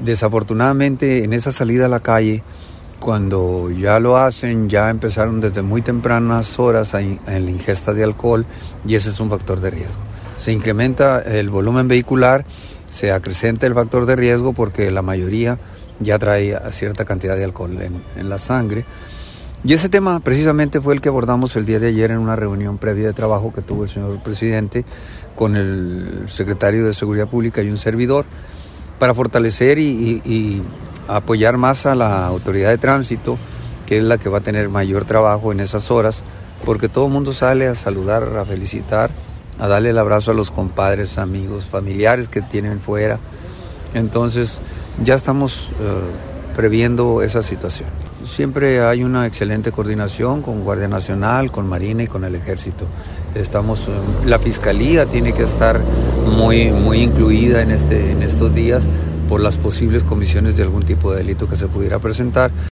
Desafortunadamente, en esa salida a la calle, cuando ya lo hacen, ya empezaron desde muy tempranas horas en la ingesta de alcohol, y ese es un factor de riesgo. Se incrementa el volumen vehicular, se acrecenta el factor de riesgo porque la mayoría ya trae cierta cantidad de alcohol en la sangre. Y ese tema precisamente fue el que abordamos el día de ayer en una reunión previa de trabajo que tuvo el señor presidente con el secretario de Seguridad Pública y un servidor, para fortalecer y apoyar más a la autoridad de tránsito, que es la que va a tener mayor trabajo en esas horas, porque todo el mundo sale a saludar, a felicitar, a darle el abrazo a los compadres, amigos, familiares que tienen fuera. Entonces ya estamos previendo esa situación. Siempre hay una excelente coordinación con Guardia Nacional, con Marina y con el Ejército. La Fiscalía tiene que estar muy incluida en estos días por las posibles comisiones de algún tipo de delito que se pudiera presentar.